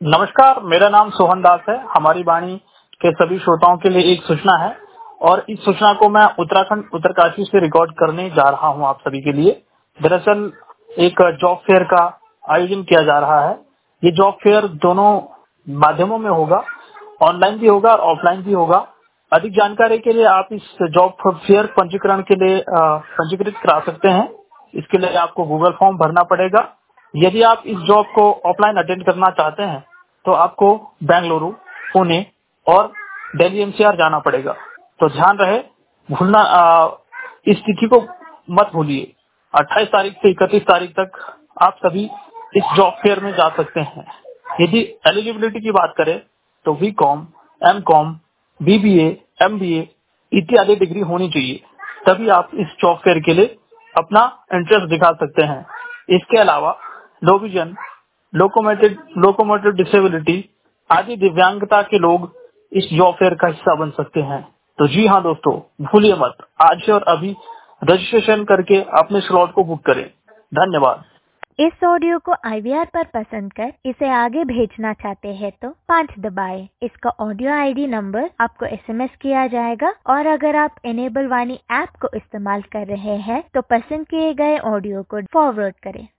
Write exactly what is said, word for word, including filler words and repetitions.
नमस्कार, मेरा नाम सोहन दास है। हमारी वाणी के सभी श्रोताओं के लिए एक सूचना है और इस सूचना को मैं उत्तराखंड उत्तरकाशी से रिकॉर्ड करने जा रहा हूं आप सभी के लिए। दरअसल एक जॉब फेयर का आयोजन किया जा रहा है। ये जॉब फेयर दोनों माध्यमों में होगा, ऑनलाइन भी होगा और ऑफलाइन भी होगा। अधिक जानकारी के लिए आप इस जॉब फेयर पंजीकरण के लिए अ, पंजीकृत करा सकते हैं। इसके लिए आपको गूगल फॉर्म भरना पड़ेगा। यदि आप इस जॉब को ऑफलाइन अटेंड करना चाहते हैं तो आपको बेंगलुरु, पुणे और दिल्ली एनसीआर जाना पड़ेगा। तो ध्यान रहे, भूलना अ, इस तिथि को मत भूलिए। अट्ठाईस तारीख से इकतीस तारीख तक आप सभी इस जॉब फेयर में जा सकते हैं। यदि एलिजिबिलिटी की बात करें तो B com, M com, BBA, MBA इत्यादि डिग्री होनी चाहिए, तभी आप इस जॉब फेयर के लिए अपना इंटरेस्ट दिखा सकते हैं। इसके अलावा low vision, locomotive locomotive disability आदि दिव्यांगता के लोग इस जॉब फेयर का हिस्सा बन सकते हैं। तो जी हाँ दोस्तों, भूलिए मत, आज और अभी रजिस्ट्रेशन करके अपने स्लॉट को बुक करें। धन्यवाद। इस ऑडियो को आई वी आर पर पसंद कर इसे आगे भेजना चाहते हैं तो पाँच दबाएं। इसका ऑडियो आई डी नंबर आपको एस एम एस किया जाएगा और अगर आप इनेबल वाणी ऐप को इस्तेमाल कर रहे हैं तो पसंद किए गए ऑडियो को फॉरवर्ड करें।